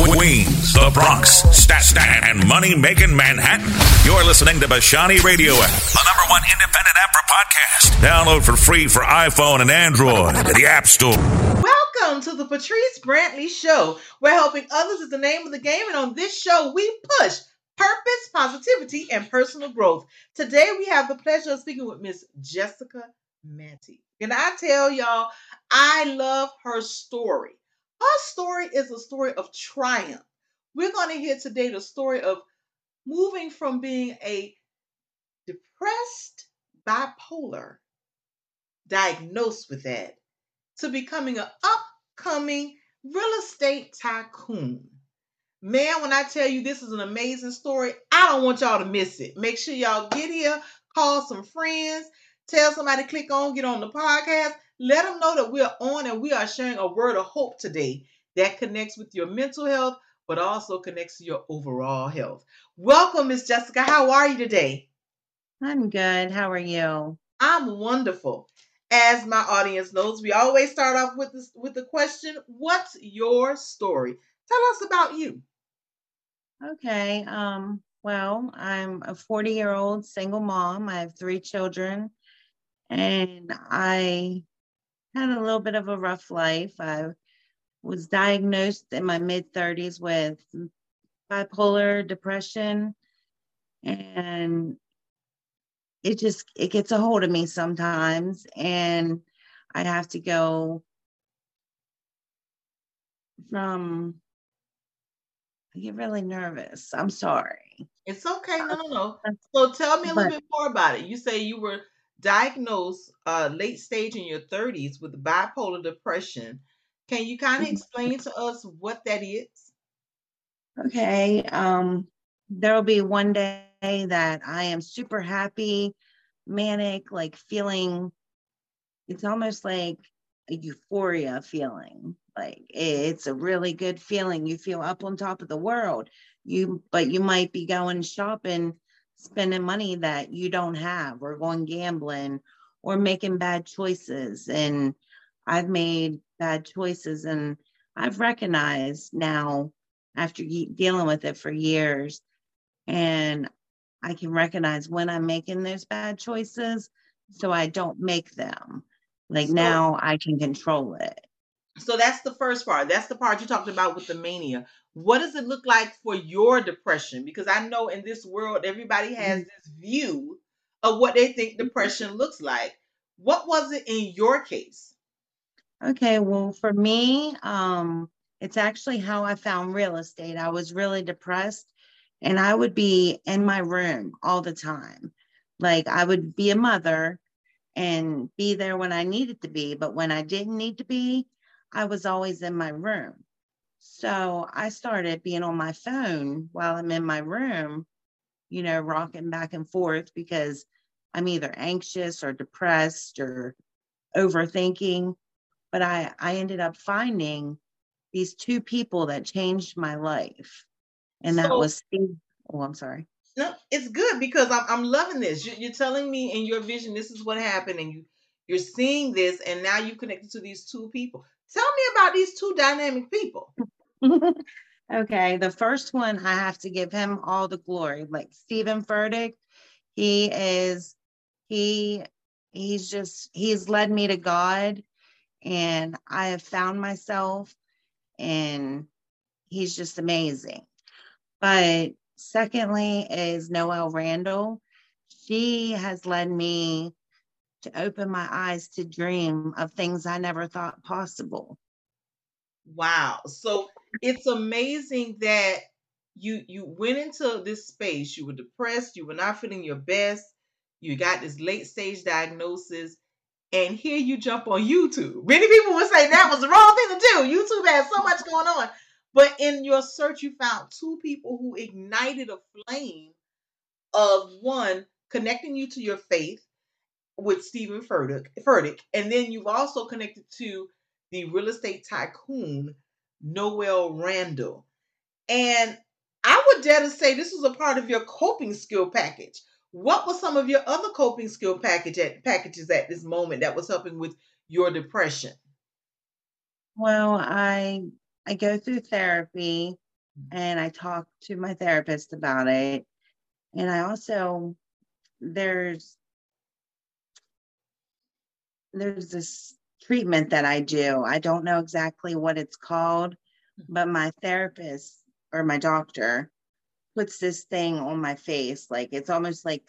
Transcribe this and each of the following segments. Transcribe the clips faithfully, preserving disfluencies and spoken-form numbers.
Queens, the Bronx, Staten, and money-making Manhattan. You're listening to Bashani Radio app, the number one independent app for podcasts. Download for free for iPhone and Android at the App Store. Welcome to the Patrice Brantley Show, where helping others is the name of the game. And on this show, we push purpose, positivity, and personal growth. Today, we have the pleasure of speaking with Miss Jessica Manti. And I tell y'all, I love her story. Her story is a story of triumph. We're going to hear today the story of moving from being a depressed bipolar, diagnosed with that, to becoming an upcoming real estate tycoon. Man, when I tell you this is an amazing story, I don't want y'all to miss it. Make sure y'all get here, call some friends, tell somebody to click on, get on the podcast. Let them know that we're on and we are sharing a word of hope today that connects with your mental health, but also connects to your overall health. Welcome, Miss Jessica. How are you today? I'm good. How are you? I'm wonderful. As my audience knows, we always start off with this, with the question, what's your story? Tell us about you. Okay. Um, well, I'm a forty-year-old single mom. I have three children, and I had a little bit of a rough life. I was diagnosed in my mid-thirties with bipolar depression, and it just, it gets a hold of me sometimes, and I have to go from, I get really nervous. I'm sorry. It's okay. No, no, no. So tell me a But little bit more about it. You say you were diagnosed uh, late stage in your thirties with bipolar depression. Can you kind of explain to us what that is? okay, um, there will be one day that I am super happy, manic, like feeling, it's almost like a euphoria feeling. Like it's a really good feeling. You feel up on top of the world. You, but you might be going shopping, spending money that you don't have, or going gambling, or making bad choices. And I've made bad choices, and I've recognized now after dealing with it for years, and I can recognize when I'm making those bad choices so I don't make them. Like So, now I can control it. so that's the first part. That's the part you talked about with the mania. What does it look like for your depression? Because I know in this world, everybody has this view of what they think depression looks like. What was it in your case? Okay, well, for me, um, it's actually how I found real estate. I was really depressed, and I would be in my room all the time. Like I would be a mother and be there when I needed to be, but when I didn't need to be, I was always in my room. So I started being on my phone while I'm in my room, you know, rocking back and forth because I'm either anxious or depressed or overthinking. But I, I ended up finding these two people that changed my life. And that So was Steve. Oh, I'm sorry. no, it's good because I'm I'm loving this. You- You're telling me in your vision this is what happened, and you you're seeing this, and now you connected to these two people. Tell me about these two dynamic people. Okay. The first one, I have to give him all the glory. Like Stephen Furtick, he is, he, he's just, he's led me to God, and I have found myself, and he's just amazing. But secondly is Noelle Randall. She has led me to open my eyes to dream of things I never thought possible. Wow. So it's amazing that you you went into this space. You were depressed. You were not feeling your best. You got this late stage diagnosis, and here you jump on YouTube. Many people would say that was the wrong thing to do. YouTube has so much going on. But in your search, you found two people who ignited a flame of one connecting you to your faith with Stephen Furtick, Furtick, and then you've also connected to the real estate tycoon Noelle Randall. And I would dare to say this was a part of your coping skill package. What were some of your other coping skill package at, packages at this moment that was helping with your depression? Well, I I go through therapy, and I talk to my therapist about it. And I also, there's, there's this treatment that I do. I don't know exactly what it's called, but my therapist or my doctor puts this thing on my face. Like it's almost like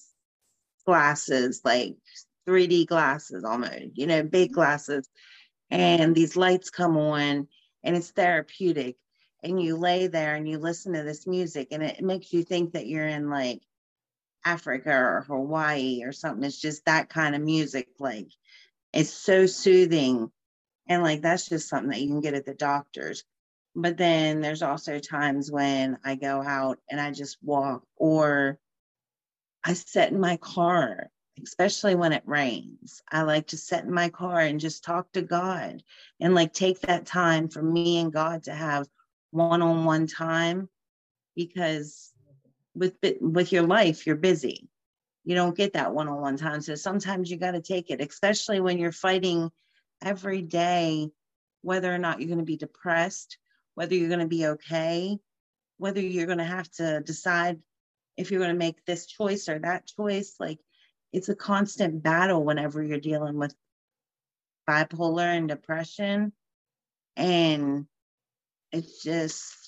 glasses, like three D glasses almost, you know, big glasses. And these lights come on and it's therapeutic. And you lay there and you listen to this music and it makes you think that you're in like Africa or Hawaii or something. It's just that kind of music. Like it's so soothing. And like that's just something that you can get at the doctor's. But then there's also times when I go out and I just walk, or I sit in my car, especially when it rains. I like to sit in my car and just talk to God and like take that time for me and God to have one-on-one time, because with with your life, you're busy. You don't get that one-on-one time. So sometimes you got to take it, especially when you're fighting every day, whether or not you're going to be depressed, whether you're going to be okay, whether you're going to have to decide if you're going to make this choice or that choice. Like it's a constant battle whenever you're dealing with bipolar and depression. And it's just,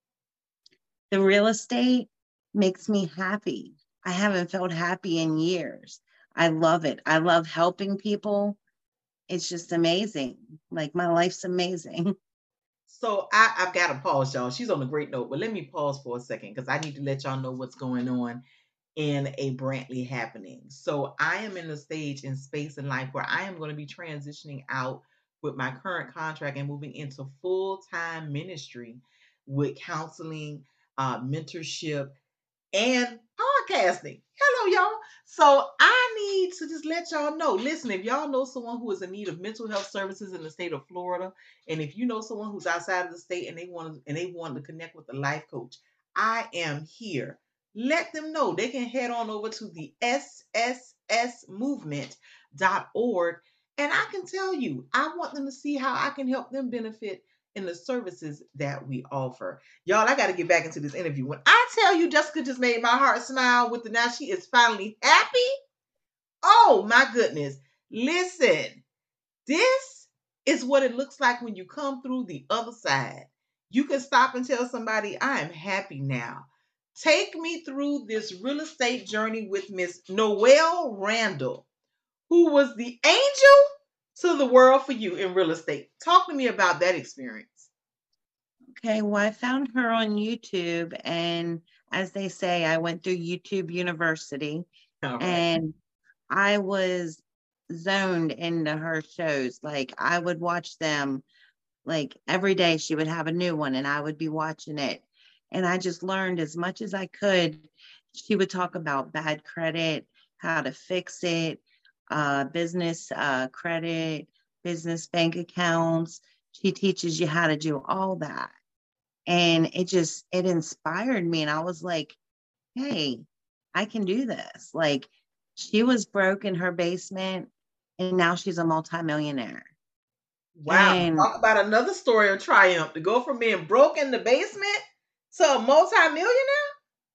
the real estate makes me happy. I haven't felt happy in years. I love it. I love helping people. It's just amazing. Like my life's amazing. So I, I've got to pause, y'all. She's on a great note, but let me pause for a second because I need to let y'all know what's going on in a Brantley happening. So I am in a stage in space in life where I am going to be transitioning out with my current contract and moving into full-time ministry with counseling, uh, mentorship, and podcasting. Hello, y'all. So I need to just let y'all know. Listen, if y'all know someone who is in need of mental health services in the state of Florida, and if you know someone who's outside of the state and they want to, and they want to connect with a life coach, I am here. Let them know. They can head on over to the S S S movement dot org, and I can tell you, I want them to see how I can help them benefit in the services that we offer. Y'all, I got to get back into this interview. When I tell you Jessica just made my heart smile with the now she is finally happy. Oh my goodness. Listen, this is what it looks like when you come through the other side. You can stop and tell somebody, I am happy now. Take me through this real estate journey with Miss Noelle Randall, who was the angel to the world for you in real estate. Talk to me about that experience. Okay, well, I found her on YouTube, and as they say, I went through YouTube University, All right. and I was zoned into her shows. Like I would watch them like every day. She would have a new one and I would be watching it. And I just learned as much as I could. She would talk about bad credit, how to fix it, uh, business uh, credit, business bank accounts. She teaches you how to do all that. And it just, it inspired me. And I was like, hey, I can do this. Like she was broke in her basement and now she's a multimillionaire. Wow. And talk about another story of triumph to go from being broke in the basement to a multimillionaire.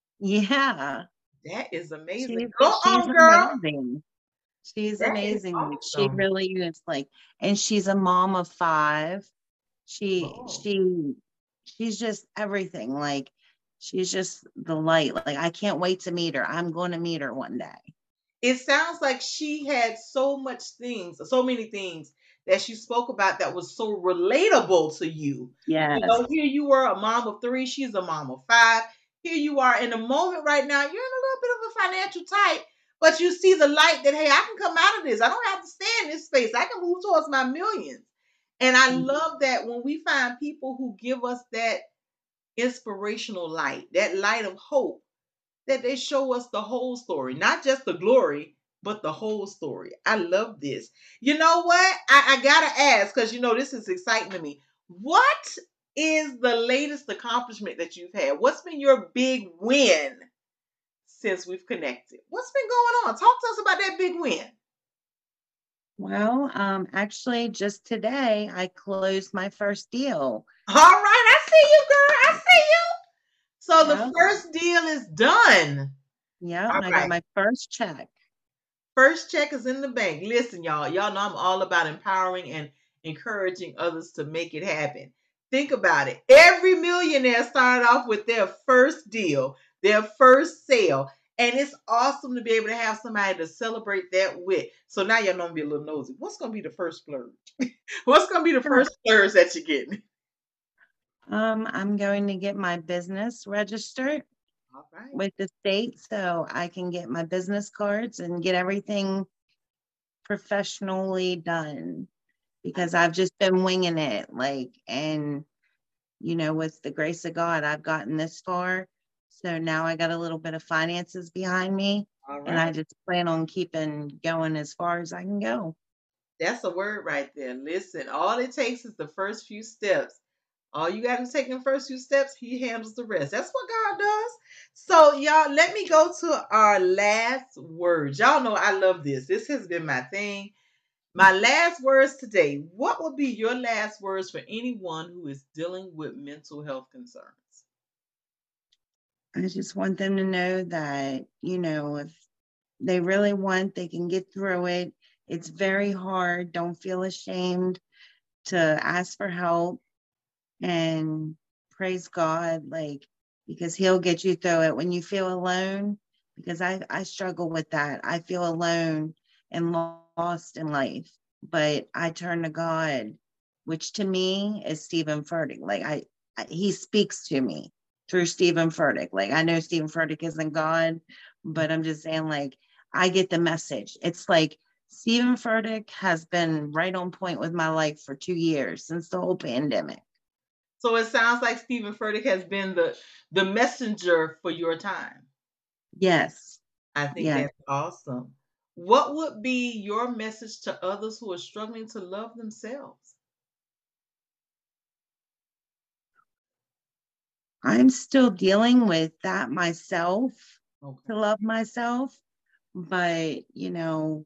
Yeah. That is amazing. She's, go she's on, girl. amazing. She's That amazing. Like she awesome. really is like, and she's a mom of five. She, oh. she, she's just everything. Like she's just the light. Like I can't wait to meet her. I'm going to meet her one day. It sounds like she had so much things, so many things that she spoke about that was so relatable to you. Yes. You know, here you were a mom of three, she's a mom of five. Here you are in a moment right now, you're in a little bit of a financial tight, but you see the light that, hey, I can come out of this. I don't have to stay in this space. I can move towards my millions. And I mm-hmm. love that when we find people who give us that inspirational light, that light of hope, that they show us the whole story, not just the glory, but the whole story. I love this. You know what? I, I gotta ask, because you know this is exciting to me. What is the latest accomplishment that you've had? What's been your big win since we've connected? What's been going on? Talk to us about that big win. Well, um, actually, just today I closed my first deal. All right, I see you, girl. I see So the Yeah. first deal is done. Yeah, All I right. got my first check. First check is in the bank. Listen, y'all. Y'all know I'm all about empowering and encouraging others to make it happen. Think about it. Every millionaire started off with their first deal, their first sale. And it's awesome to be able to have somebody to celebrate that with. So now y'all know I'm be a little nosy. What's going to be the first splurge? What's going to be the Sure. first splurge that you're getting? Um, I'm going to get my business registered All right. with the state so I can get my business cards and get everything professionally done, because I've just been winging it, like, and you know, with the grace of God, I've gotten this far. So now I got a little bit of finances behind me, All and I right. just plan on keeping going as far as I can go. That's a word right there. Listen, all it takes is the first few steps. All you got to take in the first few steps, he handles the rest. That's what God does. So, y'all, let me go to our last words. Y'all know I love this. This has been my thing. My last words today. What would be your last words for anyone who is dealing with mental health concerns? I just want them to know that, you know, if they really want, they can get through it. It's very hard. Don't feel ashamed to ask for help, and praise God, like, because he'll get you through it. When you feel alone, because I, I struggle with that. I feel alone and lost in life, but I turn to God, which to me is Stephen Furtick. Like I, I he speaks to me through Stephen Furtick. Like I know Stephen Furtick isn't God, but I'm just saying, like, I get the message. It's like Stephen Furtick has been right on point with my life for two years since the whole pandemic. So it sounds like Stephen Furtick has been the the messenger for your time. Yes. I think Yes. that's awesome. What would be your message to others who are struggling to love themselves? I'm still dealing with that myself, Okay. to love myself, but you know,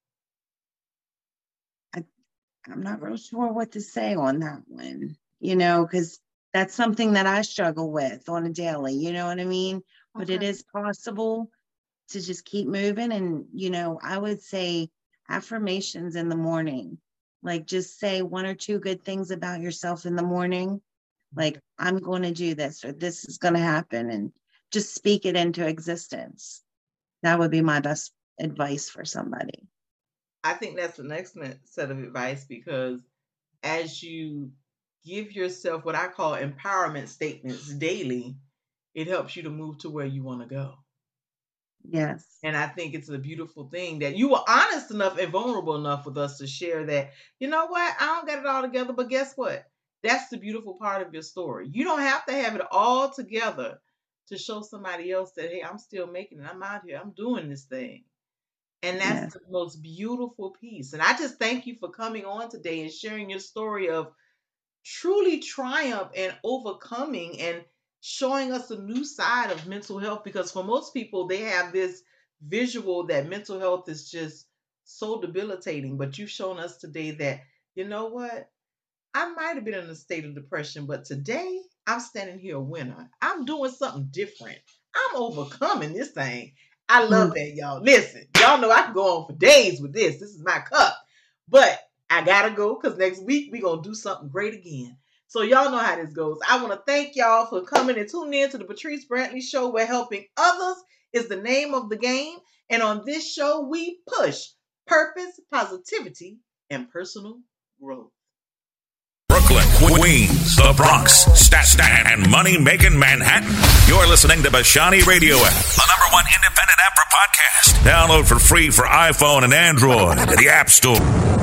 I, I'm not real sure what to say on that one, you know, because that's something that I struggle with on a daily, you know what I mean? But it Okay. is possible to just keep moving. And, you know, I would say affirmations in the morning, like just say one or two good things about yourself in the morning. Like, I'm going to do this, or this is going to happen, and just speak it into existence. That would be my best advice for somebody. I think that's an excellent set of advice, because as you give yourself what I call empowerment statements daily, it helps you to move to where you want to go. Yes. And I think it's a beautiful thing that you were honest enough and vulnerable enough with us to share that, you know what, I don't get it all together, but guess what? That's the beautiful part of your story. You don't have to have it all together to show somebody else that, hey, I'm still making it. I'm out here. I'm doing this thing. And that's Yes. the most beautiful piece. And I just thank you for coming on today and sharing your story of truly triumph and overcoming and showing us a new side of mental health, because for most people, they have this visual that mental health is just so debilitating. But you've shown us today that, you know what? I might have been in a state of depression, but today I'm standing here a winner. I'm doing something different. I'm overcoming this thing. I love that, y'all. Listen, y'all know I can go on for days with this. This is my cup. But I gotta go, because next week we're gonna do something great again. So y'all know how this goes. I want to thank y'all for coming and tuning in to the Patrice Brantley Show, where helping others is the name of the game. And on this show, we push purpose, positivity, and personal growth. Brooklyn, Queens, the Bronx, Staten, and money-making Manhattan. You're listening to Bashani Radio App, the number one independent app for podcasts. Download for free for iPhone and Android at the App Store.